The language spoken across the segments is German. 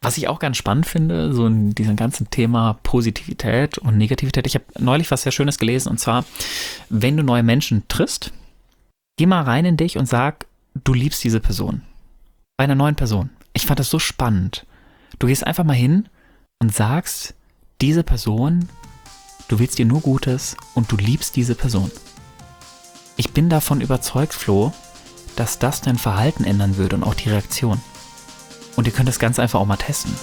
Was ich auch ganz spannend finde, so in diesem ganzen Thema Positivität und Negativität. Ich habe neulich was sehr Schönes gelesen, und zwar, wenn du neue Menschen triffst, geh mal rein in dich und sag, du liebst diese Person. Bei einer neuen Person. Ich fand das so spannend. Du gehst einfach mal hin und sagst, diese Person, du willst dir nur Gutes und du liebst diese Person. Ich bin davon überzeugt, Flo, dass das dein Verhalten ändern würde und auch die Reaktion. Und ihr könnt das ganz einfach auch mal testen.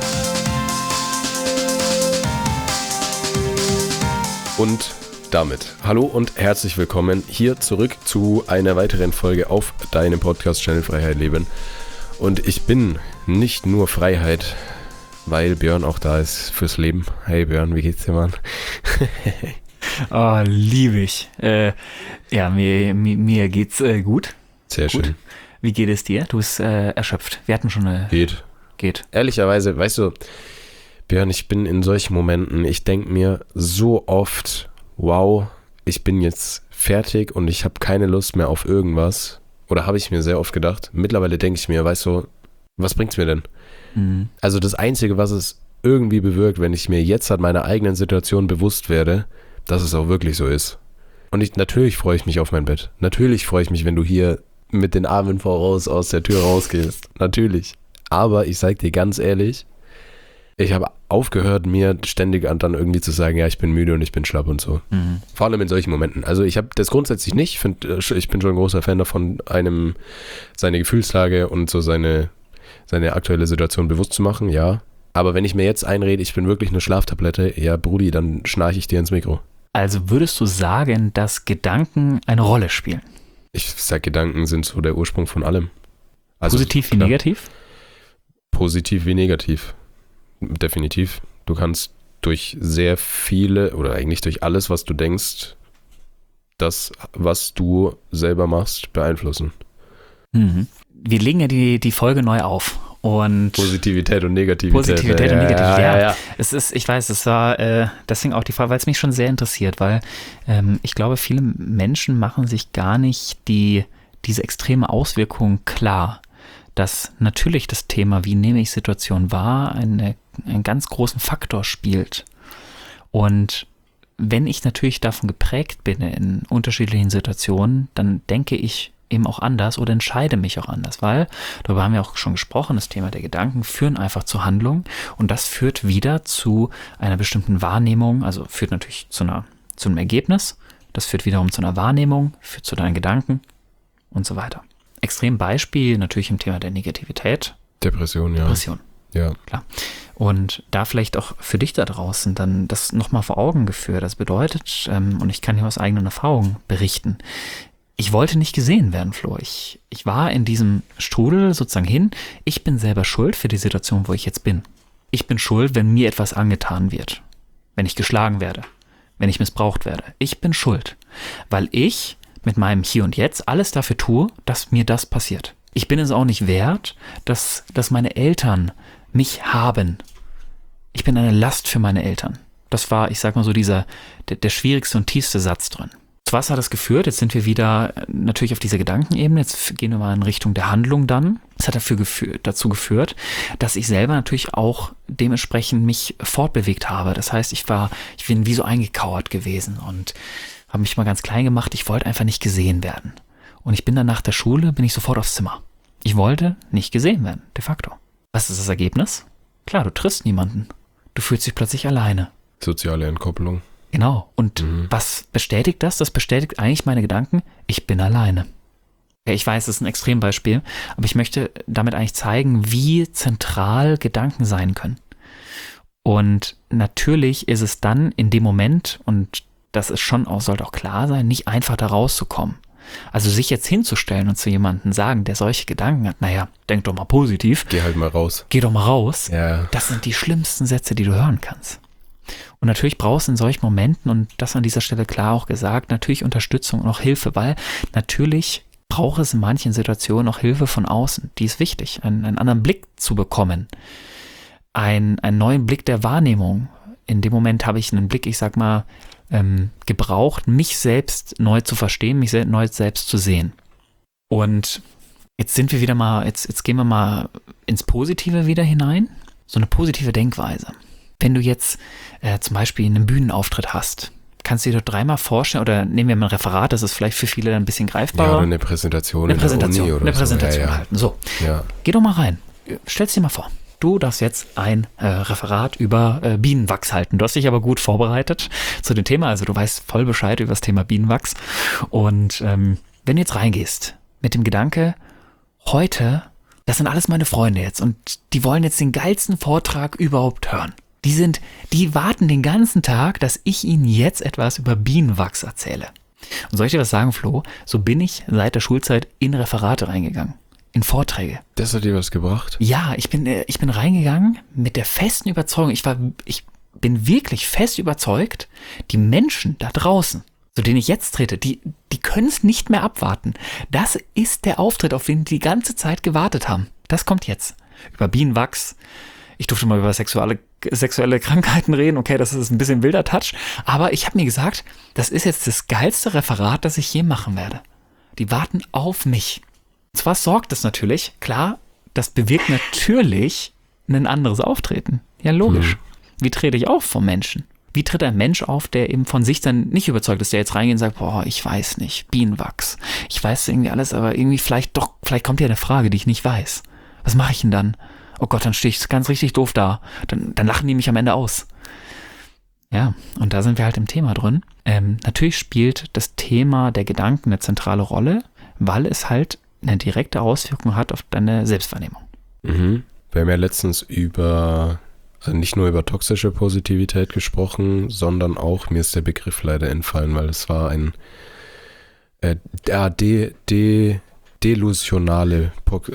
Und damit hallo und herzlich willkommen hier zurück zu einer weiteren Folge auf deinem Podcast-Channel Freiheit Leben. Und ich bin nicht nur Freiheit, weil Björn auch da ist fürs Leben. Hey Björn, wie geht's dir, Mann? Oh, liebe ich. Ja, mir geht's gut. Sehr gut. Schön. Wie geht es dir? Du bist erschöpft. Wir hatten schon eine... Geht. Ehrlicherweise, weißt du, Björn, ich bin in solchen Momenten, ich denke mir so oft, wow, ich bin jetzt fertig und ich habe keine Lust mehr auf irgendwas. Oder habe ich mir sehr oft gedacht. Mittlerweile denke ich mir, weißt du, was bringt's mir denn? Mhm. Also das Einzige, was es irgendwie bewirkt, wenn ich mir jetzt an meiner eigenen Situation bewusst werde, dass es auch wirklich so ist. Und natürlich freue ich mich auf mein Bett. Natürlich freue ich mich, wenn du hier mit den Armen voraus aus der Tür rausgehst. Natürlich. Aber ich sag dir ganz ehrlich, ich habe aufgehört, mir ständig dann irgendwie zu sagen, ja, ich bin müde und ich bin schlapp und so. Mhm. Vor allem in solchen Momenten. Also ich habe das grundsätzlich nicht. Ich bin schon ein großer Fan davon, einem seine Gefühlslage und so seine aktuelle Situation bewusst zu machen, ja. Aber wenn ich mir jetzt einrede, ich bin wirklich eine Schlaftablette, ja, Brudi, dann schnarche ich dir ins Mikro. Also würdest du sagen, dass Gedanken eine Rolle spielen? Ich sag, Gedanken sind so der Ursprung von allem. Also, positiv wie negativ? Positiv wie negativ. Definitiv. Du kannst durch sehr viele oder eigentlich durch alles, was du denkst, das, was du selber machst, beeinflussen. Mhm. Wir legen ja die Folge neu auf. Und Positivität und Negativität. Ja. Es ist, ich weiß, es war deswegen auch die Frage, weil es mich schon sehr interessiert, weil ich glaube, viele Menschen machen sich gar nicht diese extreme Auswirkung klar, dass natürlich das Thema, wie nehme ich Situationen wahr, einen ganz großen Faktor spielt. Und wenn ich natürlich davon geprägt bin in unterschiedlichen Situationen, dann denke ich eben auch anders oder entscheide mich auch anders, weil, darüber haben wir auch schon gesprochen, das Thema der Gedanken führen einfach zu Handlungen und das führt wieder zu einer bestimmten Wahrnehmung, also führt natürlich zu einem Ergebnis, das führt wiederum zu einer Wahrnehmung, führt zu deinen Gedanken und so weiter. Extrem Beispiel natürlich im Thema der Negativität. Depression, ja. Ja. Klar. Und da vielleicht auch für dich da draußen dann das nochmal vor Augen geführt. Das bedeutet, und ich kann hier aus eigenen Erfahrungen berichten, ich wollte nicht gesehen werden, Flo. Ich war in diesem Strudel sozusagen hin. Ich bin selber schuld für die Situation, wo ich jetzt bin. Ich bin schuld, wenn mir etwas angetan wird. Wenn ich geschlagen werde. Wenn ich missbraucht werde. Ich bin schuld. Weil ich mit meinem Hier und Jetzt alles dafür tue, dass mir das passiert. Ich bin es auch nicht wert, dass meine Eltern mich haben. Ich bin eine Last für meine Eltern. Das war, ich sag mal so, der schwierigste und tiefste Satz drin. Zu was hat das geführt? Jetzt sind wir wieder natürlich auf dieser Gedankenebene. Jetzt gehen wir mal in Richtung der Handlung dann. Es hat dazu geführt, dass ich selber natürlich auch dementsprechend mich fortbewegt habe. Das heißt, ich bin wie so eingekauert gewesen und habe mich mal ganz klein gemacht. Ich wollte einfach nicht gesehen werden. Und ich bin dann nach der Schule, bin ich sofort aufs Zimmer. Ich wollte nicht gesehen werden, de facto. Was ist das Ergebnis? Klar, du triffst niemanden. Du fühlst dich plötzlich alleine. Soziale Entkopplung. Genau. Und was bestätigt das? Das bestätigt eigentlich meine Gedanken, ich bin alleine. Ja, ich weiß, das ist ein Extrembeispiel, aber ich möchte damit eigentlich zeigen, wie zentral Gedanken sein können. Und natürlich ist es dann in dem Moment, und das ist schon auch, sollte auch klar sein, nicht einfach da rauszukommen. Also sich jetzt hinzustellen und zu jemandem sagen, der solche Gedanken hat, naja, denk doch mal positiv. Geh halt mal raus. Geh doch mal raus. Ja. Das sind die schlimmsten Sätze, die du hören kannst. Und natürlich brauchst du in solchen Momenten, und das an dieser Stelle klar auch gesagt, natürlich Unterstützung und auch Hilfe, weil natürlich braucht es in manchen Situationen auch Hilfe von außen. Die ist wichtig, einen anderen Blick zu bekommen, einen neuen Blick der Wahrnehmung. In dem Moment habe ich einen Blick, ich sag mal, gebraucht, mich selbst neu zu verstehen, mich neu selbst zu sehen. Und jetzt sind wir wieder mal, jetzt gehen wir mal ins Positive wieder hinein. so eine positive Denkweise. Wenn du jetzt zum Beispiel einen Bühnenauftritt hast, kannst du dir doch 3-mal vorstellen, oder nehmen wir mal ein Referat, das ist vielleicht für viele dann ein bisschen greifbarer. Ja, oder eine Präsentation in der Uni oder eine Präsentation so. halten. So, Ja. geh doch mal rein. Stell's dir mal vor. Du darfst jetzt ein Referat über Bienenwachs halten. Du hast dich aber gut vorbereitet zu dem Thema, also du weißt voll Bescheid über das Thema Bienenwachs. Und wenn du jetzt reingehst mit dem Gedanke, heute, das sind alles meine Freunde jetzt und die wollen jetzt den geilsten Vortrag überhaupt hören. Die warten den ganzen Tag, dass ich ihnen jetzt etwas über Bienenwachs erzähle. Und soll ich dir was sagen, Flo? So bin ich seit der Schulzeit in Referate reingegangen. In Vorträge. Das hat dir was gebracht? Ja, ich bin reingegangen mit der festen Überzeugung, ich bin wirklich fest überzeugt, die Menschen da draußen, zu denen ich jetzt trete, die können es nicht mehr abwarten. Das ist der Auftritt, auf den die ganze Zeit gewartet haben. Das kommt jetzt. Über Bienenwachs. Ich durfte mal über sexuelle Krankheiten reden. Okay, das ist ein bisschen wilder Touch. Aber ich habe mir gesagt, das ist jetzt das geilste Referat, das ich je machen werde. Die warten auf mich. Und zwar sorgt es natürlich, klar, das bewirkt natürlich ein anderes Auftreten. Ja, logisch. Wie trete ich auf vom Menschen? Wie tritt ein Mensch auf, der eben von sich dann nicht überzeugt ist, der jetzt reingeht und sagt, boah, ich weiß nicht, Bienenwachs. Ich weiß irgendwie alles, aber irgendwie vielleicht kommt ja eine Frage, die ich nicht weiß. Was mache ich denn dann? Oh Gott, dann stehe ich ganz richtig doof da. Dann lachen die mich am Ende aus. Ja, und da sind wir halt im Thema drin. Natürlich spielt das Thema der Gedanken eine zentrale Rolle, weil es halt eine direkte Auswirkung hat auf deine Selbstwahrnehmung. Mhm. Wir haben ja letztens nicht nur über toxische Positivität gesprochen, sondern auch, mir ist der Begriff leider entfallen, weil es war ein delusionale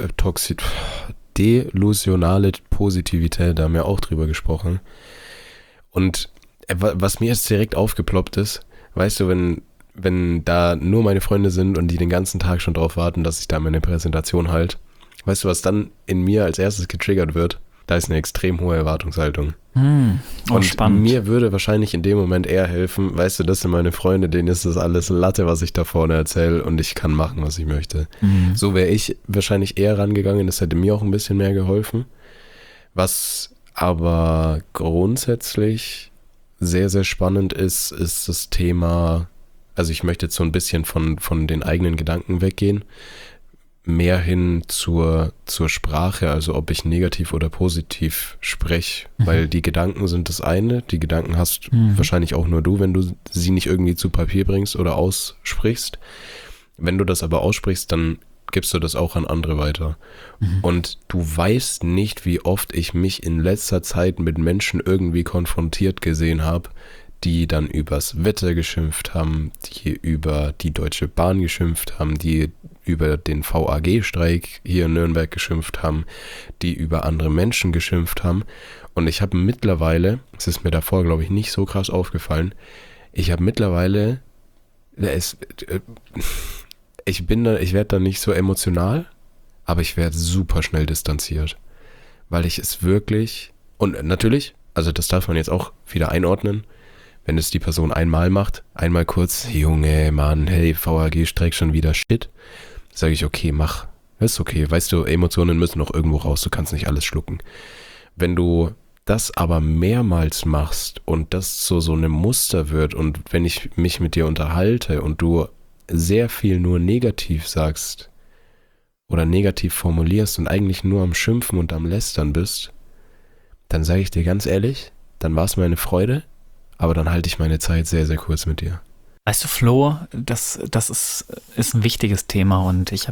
Positivität, da haben wir auch drüber gesprochen. Und was mir jetzt direkt aufgeploppt ist, weißt du, wenn da nur meine Freunde sind und die den ganzen Tag schon drauf warten, dass ich da meine Präsentation halte, weißt du, was dann in mir als erstes getriggert wird? Da ist eine extrem hohe Erwartungshaltung. Und spannend. Mir würde wahrscheinlich in dem Moment eher helfen, weißt du, das sind meine Freunde, denen ist das alles Latte, was ich da vorne erzähle und ich kann machen, was ich möchte. So wäre ich wahrscheinlich eher rangegangen, das hätte mir auch ein bisschen mehr geholfen. Was aber grundsätzlich sehr, sehr spannend ist das Thema, also ich möchte jetzt so ein bisschen von den eigenen Gedanken weggehen, mehr hin zur Sprache, also ob ich negativ oder positiv spreche, weil die Gedanken sind das eine, die Gedanken hast wahrscheinlich auch nur du, wenn du sie nicht irgendwie zu Papier bringst oder aussprichst. Wenn du das aber aussprichst, dann gibst du das auch an andere weiter. Und du weißt nicht, wie oft ich mich in letzter Zeit mit Menschen irgendwie konfrontiert gesehen habe, die dann übers Wetter geschimpft haben, die über die Deutsche Bahn geschimpft haben, die über den VAG-Streik hier in Nürnberg geschimpft haben, die über andere Menschen geschimpft haben. Und ich habe mittlerweile, es ist mir davor, glaube ich, nicht so krass aufgefallen, ich habe mittlerweile, ich werde da nicht so emotional, aber ich werde super schnell distanziert, weil ich es wirklich, und natürlich, also das darf man jetzt auch wieder einordnen, wenn es die Person einmal macht, einmal kurz, Junge, Mann, hey, VAG-Streik schon wieder Shit, sage ich, okay, mach, ist okay, weißt du, Emotionen müssen noch irgendwo raus, du kannst nicht alles schlucken. Wenn du das aber mehrmals machst und das zu so einem Muster wird und wenn ich mich mit dir unterhalte und du sehr viel nur negativ sagst oder negativ formulierst und eigentlich nur am Schimpfen und am Lästern bist, dann sage ich dir ganz ehrlich, dann war es mir eine Freude, aber dann halte ich meine Zeit sehr, sehr kurz mit dir. Weißt du, Flo, das ist ein wichtiges Thema und ich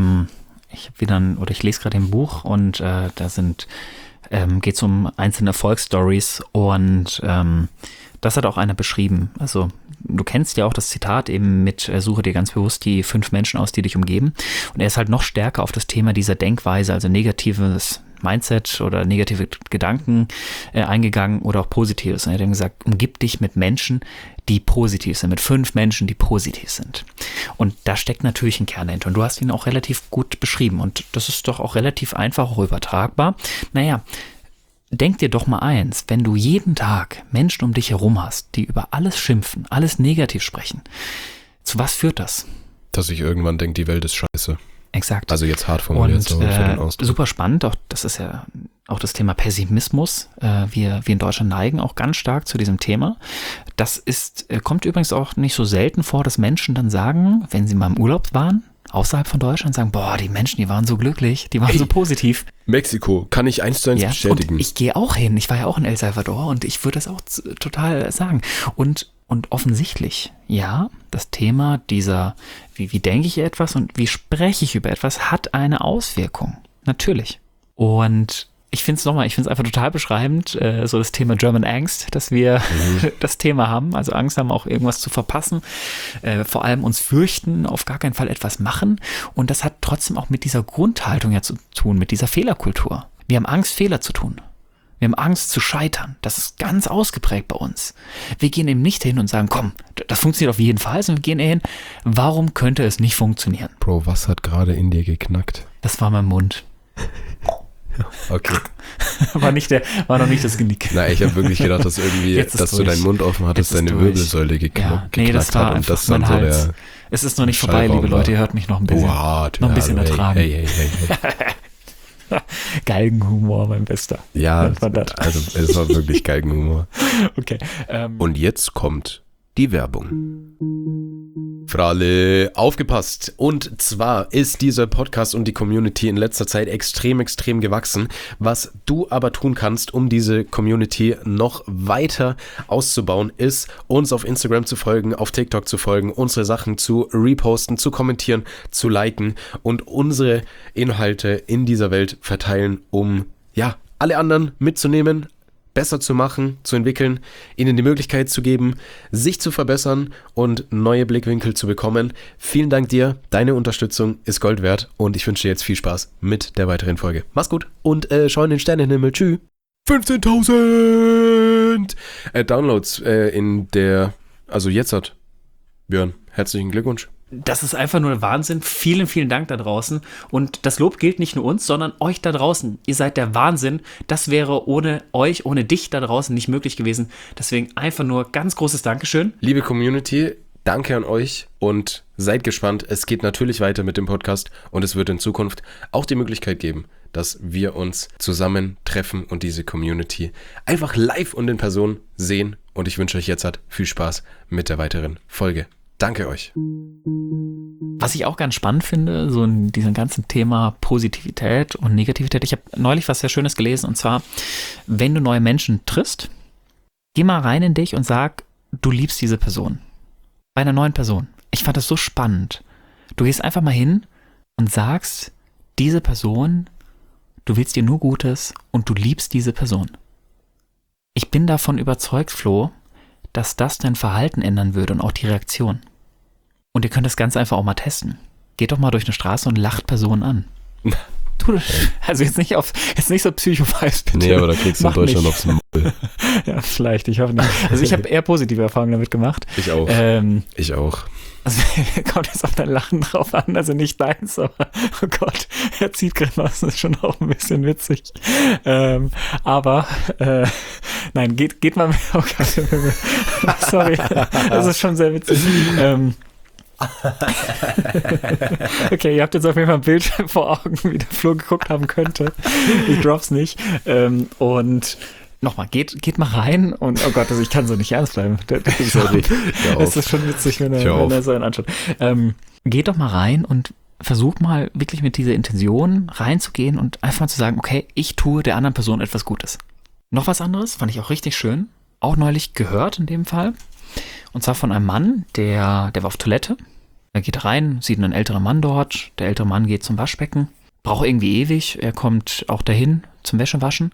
lese gerade ein Buch und da geht es um einzelne Erfolgsstories und das hat auch einer beschrieben. Also du kennst ja auch das Zitat eben mit suche dir ganz bewusst die 5 Menschen aus, die dich umgeben. Und er ist halt noch stärker auf das Thema dieser Denkweise, also negatives Mindset oder negative Gedanken eingegangen oder auch Positives. Und er hat dann gesagt, umgib dich mit Menschen, die positiv sind, mit 5 Menschen, die positiv sind. Und da steckt natürlich ein Kern dahinter. Und du hast ihn auch relativ gut beschrieben. Und das ist doch auch relativ einfach auch übertragbar. Naja, denk dir doch mal eins, wenn du jeden Tag Menschen um dich herum hast, die über alles schimpfen, alles negativ sprechen, zu was führt das? Dass ich irgendwann denke, die Welt ist scheiße. Exakt. Also jetzt hart formuliert, so für den Ausdruck. Super spannend, auch das ist ja auch das Thema Pessimismus. Wir in Deutschland neigen auch ganz stark zu diesem Thema. Das kommt übrigens auch nicht so selten vor, dass Menschen dann sagen, wenn sie mal im Urlaub waren, außerhalb von Deutschland, sagen, boah, die Menschen, die waren so glücklich, die waren so positiv. Mexiko, kann ich 1:1 bestätigen. Und ich gehe auch hin, ich war ja auch in El Salvador und ich würde das auch total sagen. Und offensichtlich, ja, das Thema dieser, wie denke ich etwas und wie spreche ich über etwas, hat eine Auswirkung. Natürlich. Und ich finde es einfach total beschreibend, so das Thema German Angst, dass wir das Thema haben, also Angst haben, auch irgendwas zu verpassen, vor allem uns fürchten, auf gar keinen Fall etwas machen. Und das hat trotzdem auch mit dieser Grundhaltung ja zu tun, mit dieser Fehlerkultur. Wir haben Angst, Fehler zu tun. Wir haben Angst zu scheitern. Das ist ganz ausgeprägt bei uns. Wir gehen eben nicht hin und sagen, komm, das funktioniert auf jeden Fall, sondern wir gehen eher hin, warum könnte es nicht funktionieren? Bro, was hat gerade in dir geknackt? Das war mein Mund. Okay. War noch nicht das Genick. Na, ich habe wirklich gedacht, dass irgendwie, dass du deinen Mund offen hattest, deine Wirbelsäule geknackt war hat und das mein dann Hals. so der Es ist noch nicht vorbei, liebe Leute, ihr hört mich noch ein bisschen, noch ein bisschen ertragen. Hey. Galgenhumor, mein Bester. Ja, also es war wirklich Galgenhumor. Okay. Und jetzt kommt die Werbung. Für alle aufgepasst. Und zwar ist dieser Podcast und die Community in letzter Zeit extrem gewachsen. Was du aber tun kannst, um diese Community noch weiter auszubauen, ist, uns auf Instagram zu folgen, auf TikTok zu folgen, unsere Sachen zu reposten, zu kommentieren, zu liken und unsere Inhalte in dieser Welt verteilen, um ja alle anderen mitzunehmen, besser zu machen, zu entwickeln, ihnen die Möglichkeit zu geben, sich zu verbessern und neue Blickwinkel zu bekommen. Vielen Dank dir, deine Unterstützung ist Gold wert und ich wünsche dir jetzt viel Spaß mit der weiteren Folge. Mach's gut und schau in den Sternenhimmel. Tschüss. 15.000 Downloads also jetzt hat Björn, herzlichen Glückwunsch. Das ist einfach nur Wahnsinn. Vielen, vielen Dank da draußen. Und das Lob gilt nicht nur uns, sondern euch da draußen. Ihr seid der Wahnsinn. Das wäre ohne euch, ohne dich da draußen nicht möglich gewesen. Deswegen einfach nur ganz großes Dankeschön. Liebe Community, danke an euch und seid gespannt. Es geht natürlich weiter mit dem Podcast und es wird in Zukunft auch die Möglichkeit geben, dass wir uns zusammen treffen und diese Community einfach live und in Person sehen. Und ich wünsche euch jetzt viel Spaß mit der weiteren Folge. Danke euch. Was ich auch ganz spannend finde, so in diesem ganzen Thema Positivität und Negativität. Ich habe neulich was sehr Schönes gelesen und zwar, wenn du neue Menschen triffst, geh mal rein in dich und sag, du liebst diese Person. Bei einer neuen Person. Ich fand das so spannend. Du gehst einfach mal hin und sagst, diese Person, du willst dir nur Gutes und du liebst diese Person. Ich bin davon überzeugt, Flo, dass das dein Verhalten ändern würde und auch die Reaktion. Und ihr könnt das Ganze einfach auch mal testen. Geht doch mal durch eine Straße und lacht Personen an. Also jetzt nicht so Psycho-Vibes, bitte. Nee, aber da kriegst du in Deutschland aufs Maul. Ja, vielleicht, ich hoffe nicht. Also ich habe eher positive Erfahrungen damit gemacht. Ich auch. Ich auch. Also kommt jetzt auf dein Lachen drauf an, also nicht deins, aber oh Gott, er zieht gerade was, das ist schon auch ein bisschen witzig. Aber nein, geht mal, oh Gott, sorry, das ist schon sehr witzig. Okay, ihr habt jetzt auf jeden Fall ein Bild vor Augen, wie der Flo geguckt haben könnte. Ich drop's nicht. Und nochmal, geht mal rein und oh Gott, also ich kann so nicht ernst bleiben. Es ist schon witzig, wenn er so einen anschaut. Geht doch mal rein und versucht mal wirklich mit dieser Intention reinzugehen und einfach mal zu sagen, okay, ich tue der anderen Person etwas Gutes. Noch was anderes, fand ich auch richtig schön, auch neulich gehört in dem Fall. Und zwar von einem Mann, der war auf Toilette. Er geht rein, sieht einen älteren Mann dort. Der ältere Mann geht zum Waschbecken. Braucht irgendwie ewig. Er kommt auch dahin zum Wäschewaschen.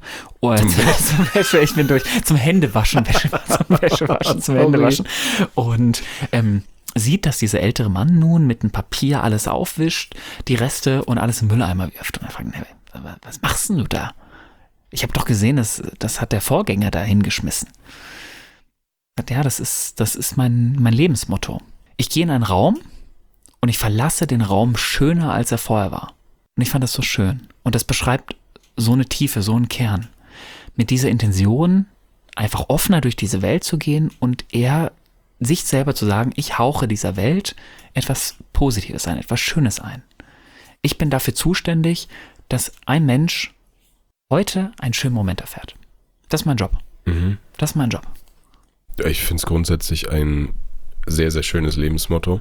Zum Händewaschen. Zum Händewaschen. Und sieht, dass dieser ältere Mann nun mit einem Papier alles aufwischt, die Reste und alles im Mülleimer wirft. Und er fragt, was machst denn du da? Ich habe doch gesehen, das hat der Vorgänger da hingeschmissen. Ja, das ist mein Lebensmotto. Ich gehe in einen Raum und ich verlasse den Raum schöner, als er vorher war. Und ich fand das so schön. Und das beschreibt so eine Tiefe, so einen Kern. Mit dieser Intention, einfach offener durch diese Welt zu gehen und eher sich selber zu sagen, ich hauche dieser Welt etwas Positives ein, etwas Schönes ein. Ich bin dafür zuständig, dass ein Mensch heute einen schönen Moment erfährt. Das ist mein Job. Das ist mein Job. Ich finde es grundsätzlich ein sehr, sehr schönes Lebensmotto.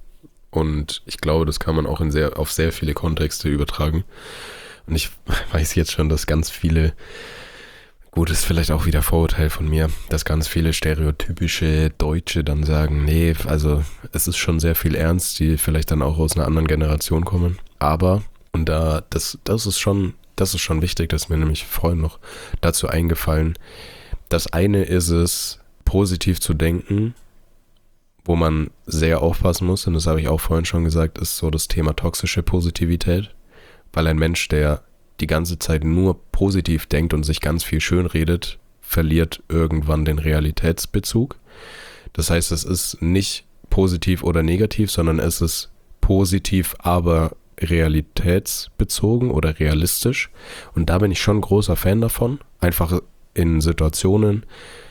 Und ich glaube, das kann man auch auf sehr viele Kontexte übertragen. Und ich weiß jetzt schon, dass ganz viele, gut, ist vielleicht auch wieder Vorurteil von mir, dass ganz viele stereotypische Deutsche dann sagen, nee, also es ist schon sehr viel ernst, die vielleicht dann auch aus einer anderen Generation kommen. Aber, und das ist schon wichtig, das ist mir nämlich vorhin noch dazu eingefallen. Das eine ist es, positiv zu denken, wo man sehr aufpassen muss, und das habe ich auch vorhin schon gesagt, ist so das Thema toxische Positivität, weil ein Mensch, der die ganze Zeit nur positiv denkt und sich ganz viel schön redet, verliert irgendwann den Realitätsbezug. Das heißt, es ist nicht positiv oder negativ, sondern es ist positiv, aber realitätsbezogen oder realistisch. Und da bin ich schon ein großer Fan davon, einfach in Situationen,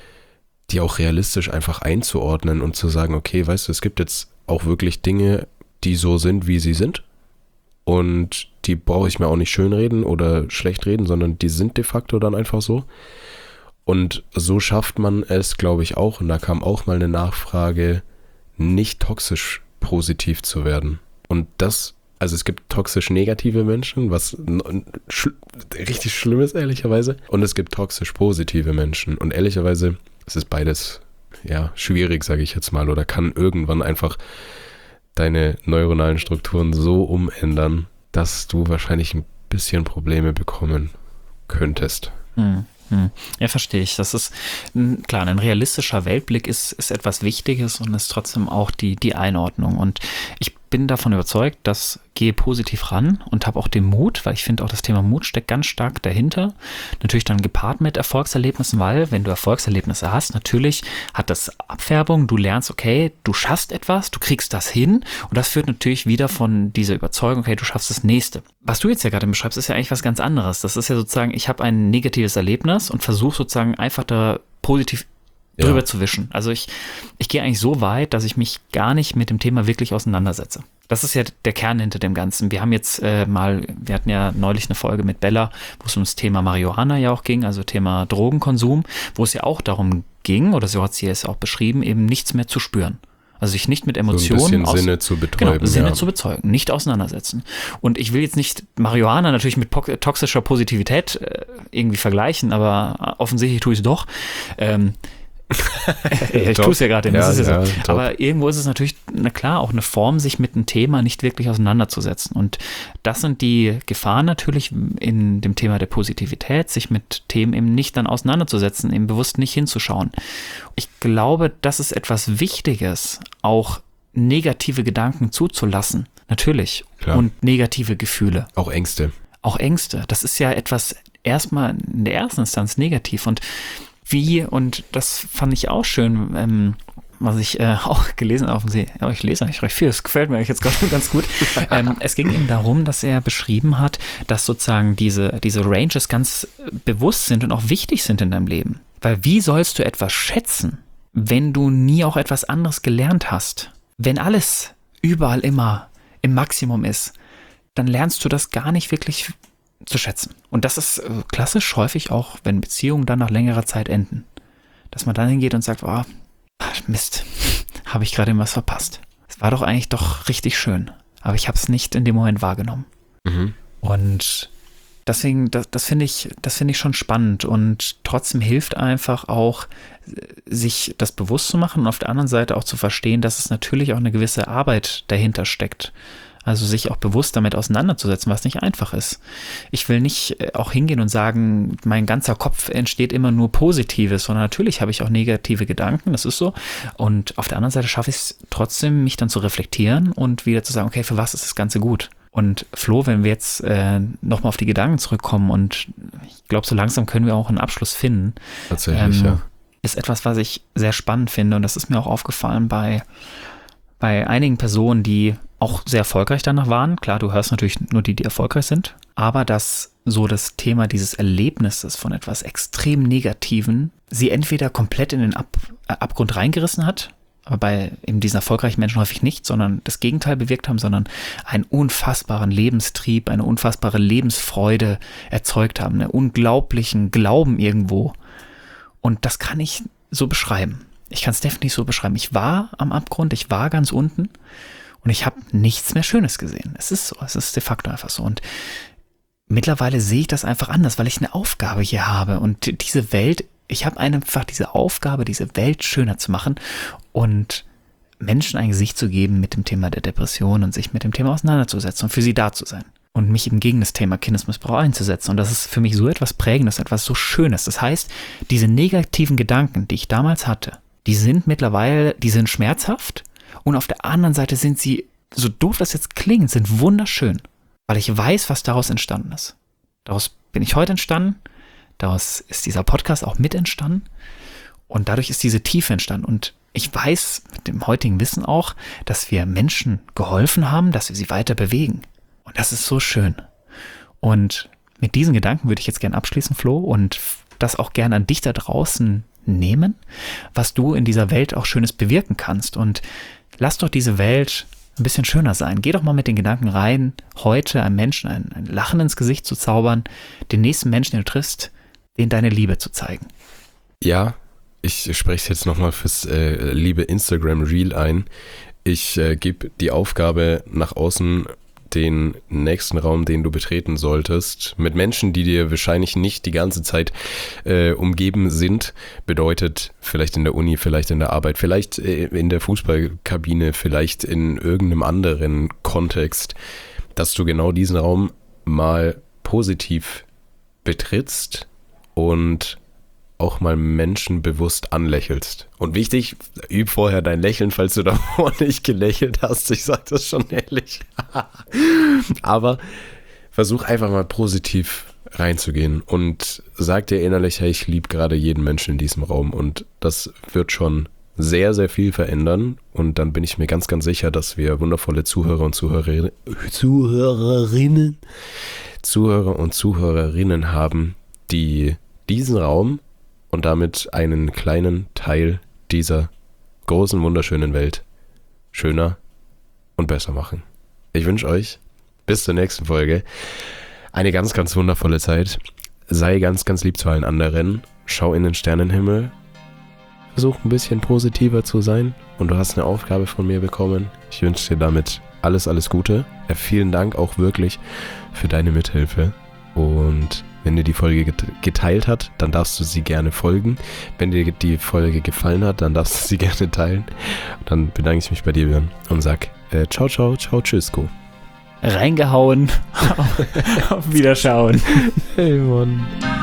die auch realistisch einfach einzuordnen und zu sagen, okay, weißt du, es gibt jetzt auch wirklich Dinge, die so sind, wie sie sind. Und die brauche ich mir auch nicht schönreden oder schlecht reden, sondern die sind de facto dann einfach so. Und so schafft man es, glaube ich, auch, und da kam auch mal eine Nachfrage, nicht toxisch positiv zu werden. Und das, also es gibt toxisch negative Menschen, was richtig schlimm ist, ehrlicherweise. Und es gibt toxisch positive Menschen. Und ehrlicherweise, es ist beides, ja, schwierig, sage ich jetzt mal, oder kann irgendwann einfach deine neuronalen Strukturen so umändern, dass du wahrscheinlich ein bisschen Probleme bekommen könntest. Ja, verstehe ich. Das ist, klar, ein realistischer Weltblick ist etwas Wichtiges und ist trotzdem auch die Einordnung. Und ich bin davon überzeugt, dass gehe positiv ran und habe auch den Mut, weil ich finde auch das Thema Mut steckt ganz stark dahinter. Natürlich dann gepaart mit Erfolgserlebnissen, weil wenn du Erfolgserlebnisse hast, natürlich hat das Abfärbung, du lernst, okay, du schaffst etwas, du kriegst das hin und das führt natürlich wieder von dieser Überzeugung, okay, du schaffst das Nächste. Was du jetzt ja gerade beschreibst, ist ja eigentlich was ganz anderes. Das ist ja sozusagen, ich habe ein negatives Erlebnis und versuche sozusagen einfach da positiv drüber zu wischen. Also ich gehe eigentlich so weit, dass ich mich gar nicht mit dem Thema wirklich auseinandersetze. Das ist ja der Kern hinter dem Ganzen. Wir haben jetzt wir hatten ja neulich eine Folge mit Bella, wo es um das Thema Marihuana ja auch ging, also Thema Drogenkonsum, wo es ja auch darum ging, oder so hat sie es auch beschrieben, eben nichts mehr zu spüren. Also sich nicht mit Emotionen, so ein bisschen Sinne zu betäuben. Genau, Sinne zu bezeugen, nicht auseinandersetzen. Und ich will jetzt nicht Marihuana natürlich mit toxischer Positivität irgendwie vergleichen, aber offensichtlich tue ich es doch. Ich tue es ja gerade, das ist ja so. Aber irgendwo ist es natürlich, na klar, auch eine Form, sich mit einem Thema nicht wirklich auseinanderzusetzen. Und das sind die Gefahren natürlich in dem Thema der Positivität, sich mit Themen eben nicht dann auseinanderzusetzen, eben bewusst nicht hinzuschauen. Ich glaube, das ist etwas Wichtiges, auch negative Gedanken zuzulassen, natürlich. Klar. Und negative Gefühle. Auch Ängste. Auch Ängste. Das ist ja etwas erstmal in der ersten Instanz negativ und und das fand ich auch schön, was ich auch gelesen habe, ich lese eigentlich recht viel, das gefällt mir jetzt gerade ganz gut. Es ging ihm darum, dass er beschrieben hat, dass sozusagen diese Ranges ganz bewusst sind und auch wichtig sind in deinem Leben. Weil wie sollst du etwas schätzen, wenn du nie auch etwas anderes gelernt hast? Wenn alles überall immer im Maximum ist, dann lernst du das gar nicht wirklich zu schätzen. Und das ist klassisch häufig auch, wenn Beziehungen dann nach längerer Zeit enden. Dass man dann hingeht und sagt, oh, Mist, habe ich gerade was verpasst. Es war doch eigentlich doch richtig schön, aber ich habe es nicht in dem Moment wahrgenommen. Mhm. Und deswegen, das finde ich schon spannend und trotzdem hilft einfach auch, sich das bewusst zu machen und auf der anderen Seite auch zu verstehen, dass es natürlich auch eine gewisse Arbeit dahinter steckt. Also sich auch bewusst damit auseinanderzusetzen, was nicht einfach ist. Ich will nicht auch hingehen und sagen, mein ganzer Kopf entsteht immer nur Positives, sondern natürlich habe ich auch negative Gedanken, das ist so. Und auf der anderen Seite schaffe ich es trotzdem, mich dann zu reflektieren und wieder zu sagen, okay, für was ist das Ganze gut? Und Flo, wenn wir jetzt nochmal auf die Gedanken zurückkommen und ich glaube, so langsam können wir auch einen Abschluss finden. Tatsächlich, ja. Ist etwas, was ich sehr spannend finde und das ist mir auch aufgefallen bei einigen Personen, die auch sehr erfolgreich danach waren. Klar, du hörst natürlich nur die erfolgreich sind, aber dass so das Thema dieses Erlebnisses von etwas extrem Negativen sie entweder komplett in den Abgrund reingerissen hat, aber bei eben diesen erfolgreichen Menschen häufig nicht, sondern das Gegenteil bewirkt haben, sondern einen unfassbaren Lebenstrieb, eine unfassbare Lebensfreude erzeugt haben, einen unglaublichen Glauben irgendwo. Und das kann ich so beschreiben. Ich kann es definitiv so beschreiben. Ich war am Abgrund, ich war ganz unten und ich habe nichts mehr Schönes gesehen. Es ist so, es ist de facto einfach so. Und mittlerweile sehe ich das einfach anders, weil ich eine Aufgabe hier habe und diese Welt, ich habe einfach diese Aufgabe, diese Welt schöner zu machen und Menschen ein Gesicht zu geben mit dem Thema der Depression und sich mit dem Thema auseinanderzusetzen und für sie da zu sein und mich eben gegen das Thema Kindesmissbrauch einzusetzen. Und das ist für mich so etwas Prägendes, etwas so Schönes. Das heißt, diese negativen Gedanken, die ich damals hatte, die sind mittlerweile, die sind schmerzhaft und auf der anderen Seite sind sie, so doof das jetzt klingt, sind wunderschön. Weil ich weiß, was daraus entstanden ist. Daraus bin ich heute entstanden, daraus ist dieser Podcast auch mit entstanden und dadurch ist diese Tiefe entstanden. Und ich weiß mit dem heutigen Wissen auch, dass wir Menschen geholfen haben, dass wir sie weiter bewegen. Und das ist so schön. Und mit diesen Gedanken würde ich jetzt gerne abschließen, Flo, und das auch gerne an dich da draußen nehmen, was du in dieser Welt auch Schönes bewirken kannst. Und lass doch diese Welt ein bisschen schöner sein. Geh doch mal mit den Gedanken rein, heute einem Menschen ein Lachen ins Gesicht zu zaubern, den nächsten Menschen, den du triffst, denen deine Liebe zu zeigen. Ja, ich spreche es jetzt nochmal fürs liebe Instagram Reel ein. Ich gebe die Aufgabe nach außen, den nächsten Raum, den du betreten solltest, mit Menschen, die dir wahrscheinlich nicht die ganze Zeit umgeben sind, bedeutet vielleicht in der Uni, vielleicht in der Arbeit, vielleicht in der Fußballkabine, vielleicht in irgendeinem anderen Kontext, dass du genau diesen Raum mal positiv betrittst und auch mal Menschen bewusst anlächelst. Und wichtig, üb vorher dein Lächeln, falls du davor nicht gelächelt hast. Ich sag das schon ehrlich. Aber versuch einfach mal positiv reinzugehen und sag dir innerlich, hey, ich liebe gerade jeden Menschen in diesem Raum. Und das wird schon sehr, sehr viel verändern. Und dann bin ich mir ganz, ganz sicher, dass wir wundervolle Zuhörer und Zuhörerinnen haben, die diesen Raum und damit einen kleinen Teil dieser großen, wunderschönen Welt schöner und besser machen. Ich wünsche euch bis zur nächsten Folge eine ganz, ganz wundervolle Zeit. Sei ganz, ganz lieb zu allen anderen. Schau in den Sternenhimmel. Versuch ein bisschen positiver zu sein. Und du hast eine Aufgabe von mir bekommen. Ich wünsche dir damit alles, alles Gute. Ja, vielen Dank auch wirklich für deine Mithilfe. Und wenn dir die Folge geteilt hat, dann darfst du sie gerne folgen. Wenn dir die Folge gefallen hat, dann darfst du sie gerne teilen. Dann bedanke ich mich bei dir, Björn, und sag ciao, ciao, ciao, tschüssko. Reingehauen. Auf Wiederschauen. Hey, Mann.